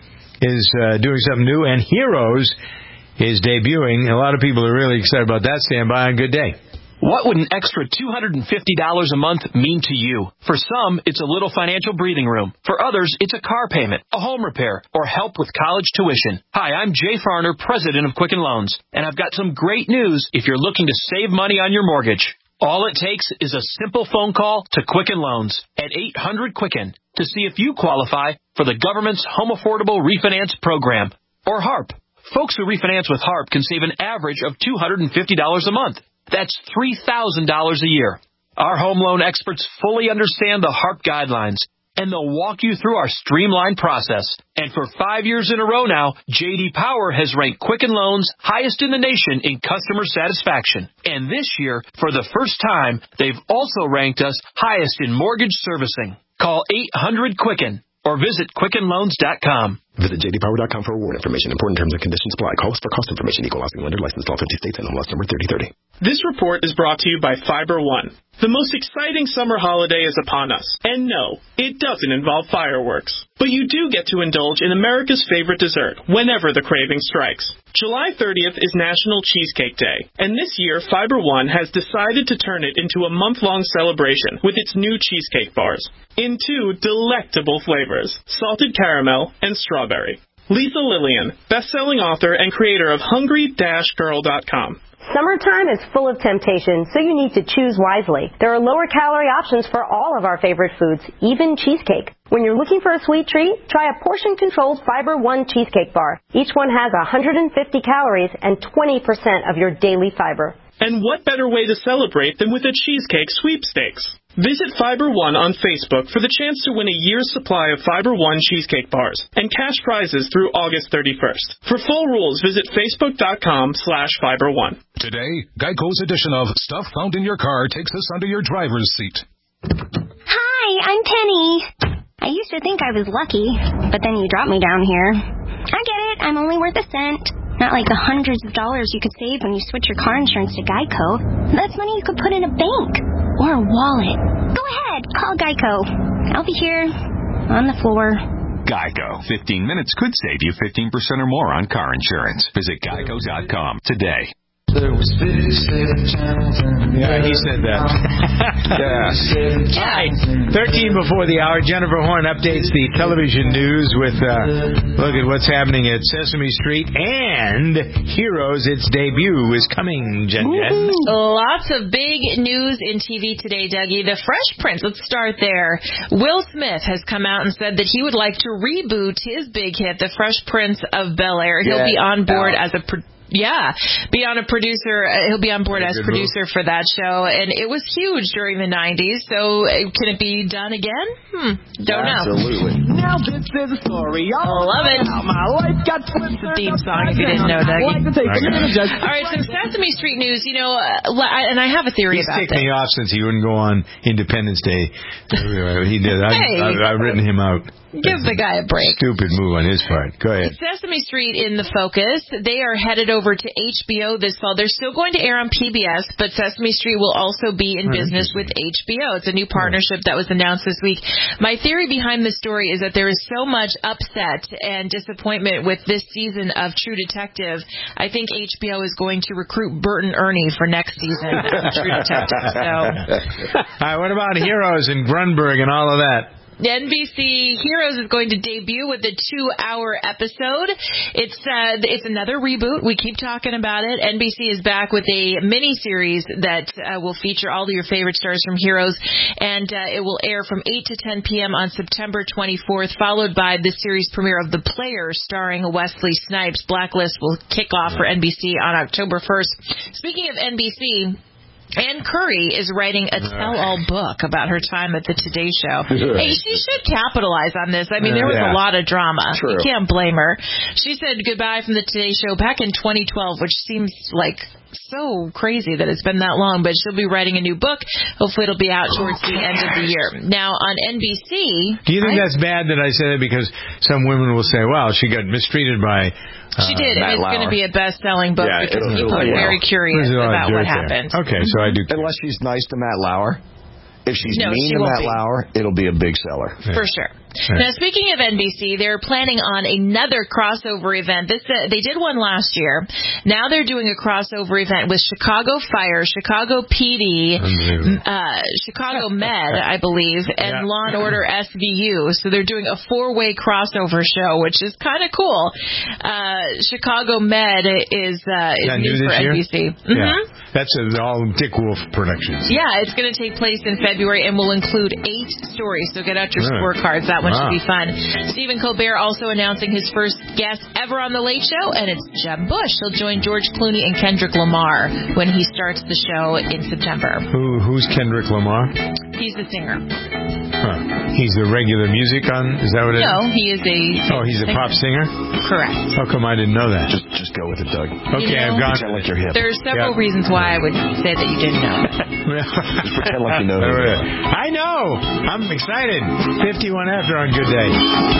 is uh, doing something new, and Heroes is debuting. A lot of people are really excited about that. Stand by on Good Day. What would an extra two hundred fifty dollars a month mean to you? For some, it's a little financial breathing room. For others, it's a car payment, a home repair, or help with college tuition. Hi, I'm Jay Farner, president of Quicken Loans, and I've got some great news if you're looking to save money on your mortgage. All it takes is a simple phone call to Quicken Loans at eight hundred Quicken to see if you qualify for the government's Home Affordable Refinance Program, or HARP. Folks who refinance with HARP can save an average of two hundred fifty dollars a month. That's three thousand dollars a year. Our home loan experts fully understand the HARP guidelines, and they'll walk you through our streamlined process. And for five years in a row now, J D Power has ranked Quicken Loans highest in the nation in customer satisfaction. And this year, for the first time, they've also ranked us highest in mortgage servicing. Call eight hundred Quicken or visit Quicken Loans dot com. Visit J D Power dot com for award information. Important terms and conditions apply. Call us for cost information. Equal housing lender. Licensed in all fifty states and N M L S number thirty thirty. This report is brought to you by Fiber One. The most exciting summer holiday is upon us. And no, it doesn't involve fireworks. But you do get to indulge in America's favorite dessert whenever the craving strikes. July thirtieth is National Cheesecake Day. And this year, Fiber One has decided to turn it into a month-long celebration with its new cheesecake bars in two delectable flavors, salted caramel and strawberry. Lisa Lillian, best-selling author and creator of Hungry Girl dot com. Summertime is full of temptation, so you need to choose wisely. There are lower-calorie options for all of our favorite foods, even cheesecake. When you're looking for a sweet treat, try a portion-controlled Fiber One cheesecake bar. Each one has one hundred fifty calories and twenty percent of your daily fiber. And what better way to celebrate than with a cheesecake sweepstakes? Visit Fiber One on Facebook for the chance to win a year's supply of Fiber One cheesecake bars and cash prizes through August thirty-first. For full rules, visit Facebook.com slash Fiber One. Today, Geico's edition of Stuff Found in Your Car takes us under your driver's seat. Hi, I'm Penny. I used to think I was lucky, but then you dropped me down here. I get it. I'm only worth a cent. Not like the hundreds of dollars you could save when you switch your car insurance to Geico. That's money you could put in a bank or a wallet. Go ahead, call Geico. I'll be here on the floor. Geico. fifteen minutes could save you fifteen percent or more on car insurance. Visit Geico dot com today. Yeah, he said that. Yeah. All right. thirteen before the hour. Jennifer Horn updates the television news with uh, look at what's happening at Sesame Street and Heroes. Its debut is coming, Jen Jen. Lots of big news in T V today, Dougie. The Fresh Prince, let's start there. Will Smith has come out and said that he would like to reboot his big hit, The Fresh Prince of Bel-Air. He'll Yeah, be on board Alex. as a pro- Yeah, be on a producer. Uh, he'll be on board as Good producer for that show, and it was huge during the nineties. So uh, can it be done again? Hmm, don't know. Absolutely. Now this is a story. I love it. How my life got twisted. The theme song, if you didn't know, Dougie. Like to take a minute, just- All right, some Sesame Street news. You know, uh, li- and I have a theory He's about kicked this. me off since he wouldn't go on Independence Day. He did. I, Hey. I've, I've written him out. Give the guy a break. Stupid move on his part. Go ahead. Sesame Street in the focus. They are headed over to H B O this fall. They're still going to air on P B S, but Sesame Street will also be in Oh, business with H B O. It's a new partnership that was announced this week. My theory behind the story is that there is so much upset and disappointment with this season of True Detective. I think H B O is going to recruit Bert and Ernie for next season of True Detective. So. All right, what about Heroes and Grunberg and all of that? N B C Heroes is going to debut with a two-hour episode. It's uh, it's another reboot. We keep talking about it. N B C is back with a mini-series that uh, will feature all of your favorite stars from Heroes, and uh, it will air from eight to ten p.m. on September twenty-fourth, followed by the series premiere of The Players, starring Wesley Snipes. Blacklist will kick off for N B C on October first. Speaking of N B C, Ann Curry is writing a tell-all book about her time at the Today Show. Hey, she should capitalize on this. I mean, there was Yeah. a lot of drama. True. You can't blame her. She said goodbye from the Today Show back in twenty twelve, which seems like so crazy that it's been that long, but she'll be writing a new book. Hopefully it'll be out towards the end of the year. Now, on N B C... Do you think I- that's bad that I said it? Because some women will say, wow, she got mistreated by uh, She did, and Matt it's going to Lauer. be a best-selling book Yeah, because it'll- people it'll are do very well. curious There's a lot of about what dirt there. happened. Okay, so I do. Unless she's nice to Matt Lauer. If she's No, mean she to won't Matt be. Lauer, it'll be a big seller. For sure. Right. Now, speaking of N B C, they're planning on another crossover event. This uh, they did one last year. Now they're doing a crossover event with Chicago Fire, Chicago P D, uh, Chicago Med, I believe, and yeah. Law and Order S V U. So they're doing a four-way crossover show, which is kind of cool. Uh, Chicago Med is uh, is new for N B C. Mm-hmm. Yeah, that's a, all Dick Wolf Productions. Yeah, it's going to take place in February and will include eight stories. So get out your really? scorecards. That one wow. should be fun. Stephen Colbert also announcing his first guest ever on The Late Show, and it's Jeb Bush. He'll join George Clooney and Kendrick Lamar when he starts the show in September. Who Who's Kendrick Lamar? He's the singer. Huh. He's the regular music on. Is that what it is? No, he is a. Oh, he's a singer. Pop singer. Correct. How come I didn't know that? Just just go with it, Doug. Okay, you know, I've gone. Pretend like you're hip. There's several yeah. reasons why I would say that you didn't know. Just pretend like you know. I know. I'm excited. fifty-one after on Good Day.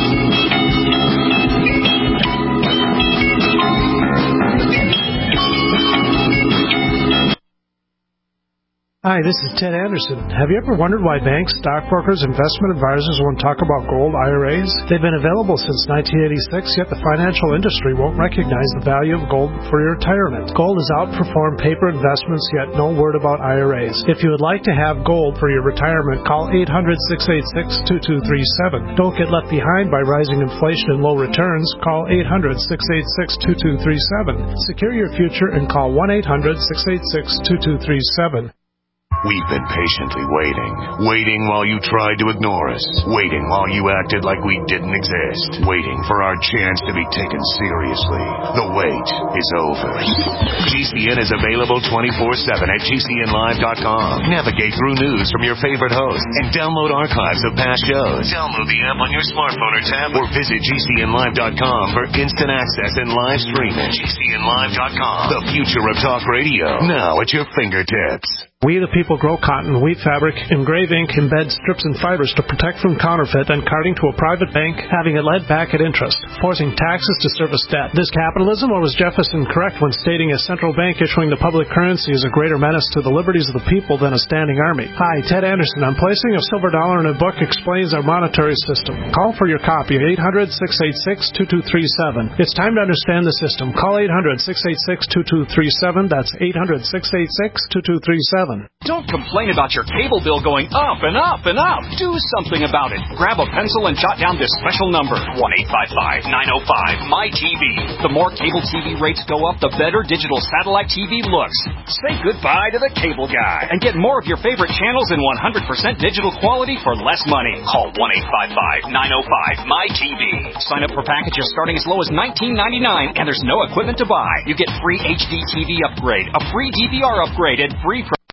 Hi, this is Ted Anderson. Have you ever wondered why banks, stockbrokers, investment advisors won't talk about gold I R As? They've been available since nineteen eighty-six, yet the financial industry won't recognize the value of gold for your retirement. Gold has outperformed paper investments, yet no word about I R As. If you would like to have gold for your retirement, call eight hundred, six eight six, two two three seven. Don't get left behind by rising inflation and low returns. Call eight hundred, six eight six, two two three seven. Secure your future and call one eight hundred, six eight six, two two three seven. We've been patiently waiting. Waiting while you tried to ignore us. Waiting while you acted like we didn't exist. Waiting for our chance to be taken seriously. The wait is over. G C N is available twenty-four seven at G C N live dot com. Navigate through news from your favorite hosts and download archives of past shows. Download the app on your smartphone or tablet or visit G C N live dot com for instant access and live streaming. G C N live dot com. The future of talk radio. Now at your fingertips. We the people grow cotton, wheat fabric, engrave ink, embed strips and fibers to protect from counterfeit and carting to a private bank, having it led back at interest, forcing taxes to service debt. This capitalism, or was Jefferson correct when stating a central bank issuing the public currency is a greater menace to the liberties of the people than a standing army? Hi, Ted Anderson. I'm placing a silver dollar in a book explains our monetary system. Call for your copy at eight hundred, six eight six, two two three seven. It's time to understand the system. Call eight hundred, six eight six, two two three seven. That's eight hundred, six eight six, two two three seven. Don't complain about your cable bill going up and up and up. Do something about it. Grab a pencil and jot down this special number, one eight five five, nine oh five, M Y T V. The more cable T V rates go up, the better digital satellite T V looks. Say goodbye to the cable guy and get more of your favorite channels in one hundred percent digital quality for less money. Call one eight five five, nine oh five, M Y T V. Sign up for packages starting as low as nineteen ninety-nine, and there's no equipment to buy. You get free H D T V upgrade, a free D V R upgrade, and free pro-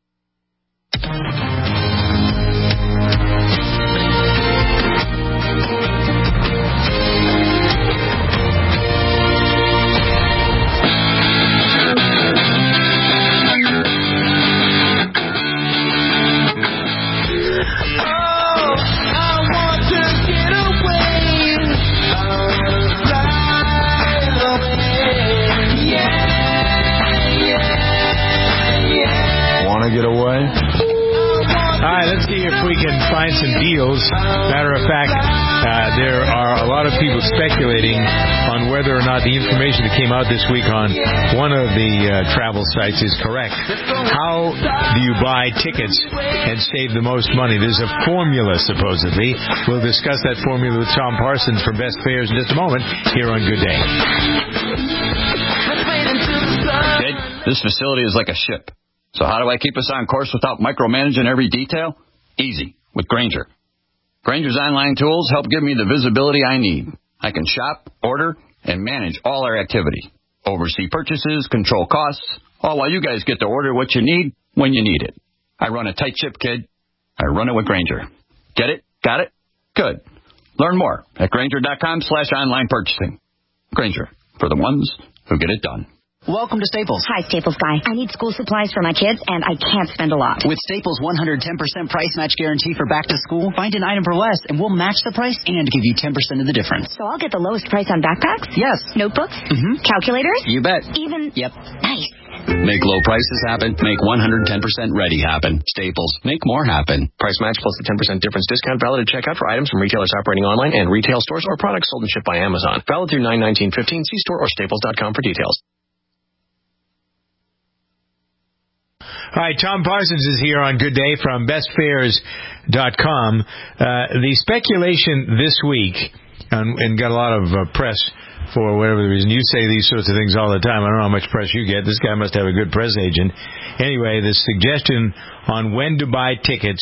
Get away. All right, let's see if we can find some deals. Matter of fact, uh, there are a lot of people speculating on whether or not the information that came out this week on one of the uh, travel sites is correct. How do you buy tickets and save the most money? There's a formula, supposedly. We'll discuss that formula with Tom Parsons from Best Fares in just a moment here on Good Day. Kid, this facility is like a ship. So how do I keep us on course without micromanaging every detail? Easy, with Grainger. Grainger's online tools help give me the visibility I need. I can shop, order, and manage all our activity. Oversee purchases, control costs, all while you guys get to order what you need when you need it. I run a tight ship, kid. I run it with Grainger. Get it? Got it? Good. Learn more at Grainger.com slash online purchasing. Grainger, for the ones who get it done. Welcome to Staples. Hi, Staples guy. I need school supplies for my kids, and I can't spend a lot. With Staples' one hundred ten percent price match guarantee for back to school, find an item for less, and we'll match the price and give you ten percent of the difference. So I'll get the lowest price on backpacks? Yes. Notebooks? Mm-hmm. Calculators? You bet. Even... Yep. Nice. Make low prices happen. Make one hundred ten percent ready happen. Staples. Make more happen. Price match plus the ten percent difference discount valid at checkout for items from retailers operating online and retail stores or products sold and shipped by Amazon. Valid through nine nineteen fifteen. See store or staples dot com for details. All right, Tom Parsons is here on Good Day from best fares dot com. Uh, the speculation this week, and, and got a lot of uh, press for whatever the reason. You say these sorts of things all the time. I don't know how much press you get. This guy must have a good press agent. Anyway, the suggestion on when to buy tickets,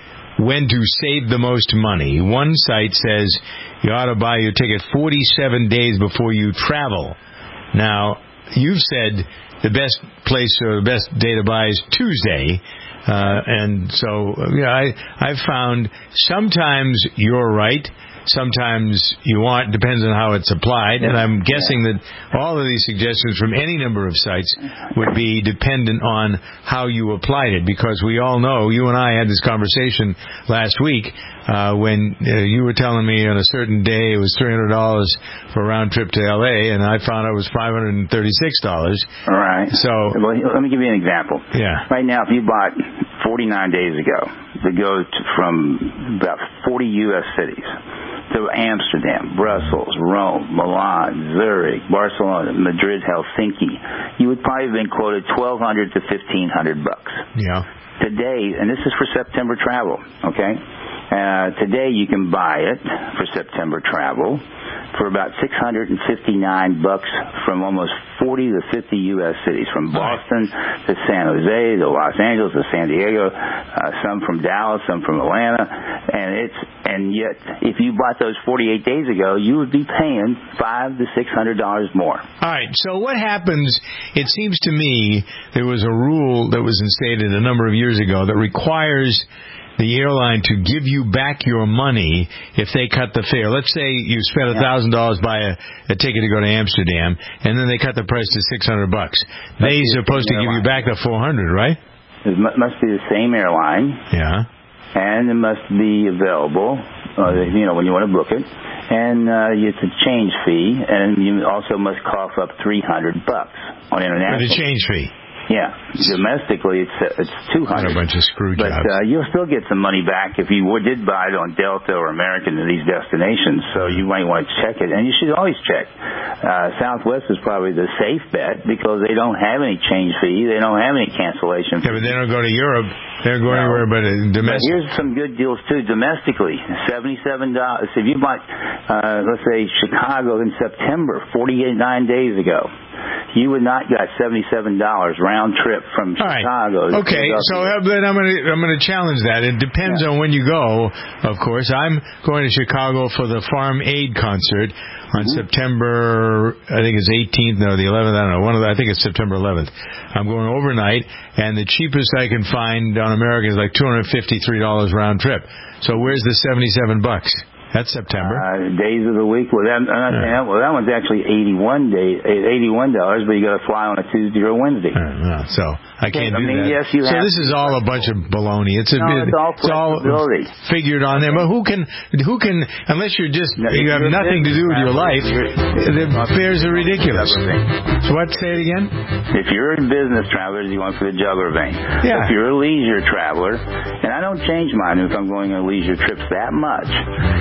when to save the most money. One site says you ought to buy your ticket forty-seven days before you travel. Now, you've said the best place or the best day to buy is Tuesday. Uh, and so, you know, I, I've found sometimes you're right. Sometimes you want, depends on how it's applied. And I'm guessing that all of these suggestions from any number of sites would be dependent on how you applied it. Because we all know, you and I had this conversation last week uh, when uh, you were telling me on a certain day it was three hundred dollars for a round trip to L A, and I found out it was five hundred thirty-six dollars. All right. So, well, let me give you an example. Yeah. Right now, if you bought forty-nine days ago to go to, from about forty U S cities to Amsterdam, Brussels, Rome, Milan, Zurich, Barcelona, Madrid, Helsinki, you would probably have been quoted twelve hundred to fifteen hundred bucks. Yeah. Today, and this is for September travel, okay? Uh, today you can buy it for September travel for about six hundred fifty-nine bucks from almost forty to fifty U S cities, from Boston to San Jose to Los Angeles to San Diego, uh, some from Dallas, some from Atlanta, and it's and yet if you bought those forty-eight days ago, you would be paying five to six hundred dollars more. All right. So what happens? It seems to me there was a rule that was instated a number of years ago that requires the airline to give you back your money if they cut the fare. Let's say you spent a thousand dollars buy a, a ticket to go to Amsterdam, and then they cut the price to six hundred bucks. They're supposed to give you back the four hundred, right? It must be the same airline. Yeah. And it must be available, uh, you know, when you want to book it. And uh, it's a change fee, and you also must cough up three hundred bucks on international. For the change fee. Yeah, domestically it's uh, it's two hundred. What a bunch of screw jobs. But uh, you'll still get some money back if you did buy it on Delta or American to these destinations. So you might want to check it, and you should always check. Uh, Southwest is probably the safe bet because they don't have any change fee, they don't have any cancellation fee. Yeah, but they don't go to Europe. They don't go no. anywhere but domestic. But here's some good deals too domestically. Seventy-seven dollars. If you bought, uh, let's say Chicago in September, forty-nine days ago. You would not get seventy-seven dollars round trip from Chicago. Right. Okay, so uh, then I'm going to I'm going to challenge that. It depends yeah. on when you go. Of course, I'm going to Chicago for the Farm Aid concert on mm-hmm. September. I think it's eighteenth. No, the eleventh. I don't know. One of the, I think it's September eleventh. I'm going overnight, and the cheapest I can find on American is like two hundred fifty-three dollars round trip. So where's the seventy-seven bucks? That's September. Uh, days of the week. Well, that, uh, yeah. well, that one's actually eighty-one day, eighty-one dollars, but you got to fly on a Tuesday or Wednesday. Uh, no, so I can't I do mean, that. Yes, you so have this is all a bunch of baloney. It's a no, it, it's all it's all figured on there. But who can who can unless you're just no, you have nothing to do with your life, the fares are ridiculous. So what? Say it again. If you're in business travelers, you want for the jugular vein. Yeah. If you're a leisure traveler, and I don't change mine if I'm going on leisure trips that much.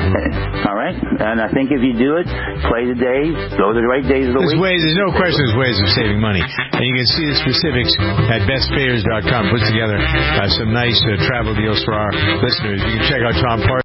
All right. And I think if you do it, play the days. Those are the right days of the there's week. Ways, there's no question there's ways of saving money. And you can see the specifics at best fares dot com. Puts together uh, some nice uh, travel deals for our listeners. You can check out Tom Parsons.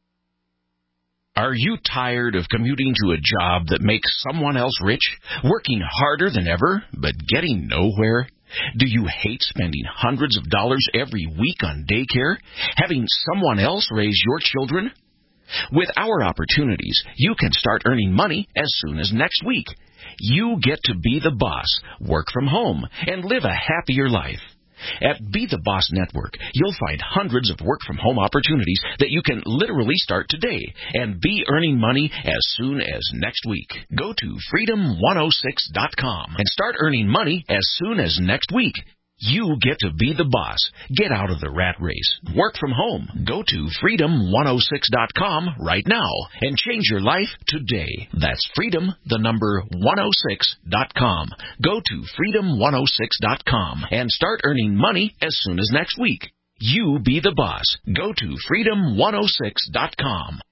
Are you tired of commuting to a job that makes someone else rich? Working harder than ever, but getting nowhere? Do you hate spending hundreds of dollars every week on daycare? Having someone else raise your children? With our opportunities, you can start earning money as soon as next week. You get to be the boss, work from home, and live a happier life. At Be the Boss Network, you'll find hundreds of work-from-home opportunities that you can literally start today and be earning money as soon as next week. Go to freedom one oh six dot com and start earning money as soon as next week. You get to be the boss. Get out of the rat race. Work from home. Go to freedom one oh six dot com right now and change your life today. That's freedom, the number one oh six dot com. Go to freedom one oh six dot com and start earning money as soon as next week. You be the boss. Go to freedom one oh six dot com.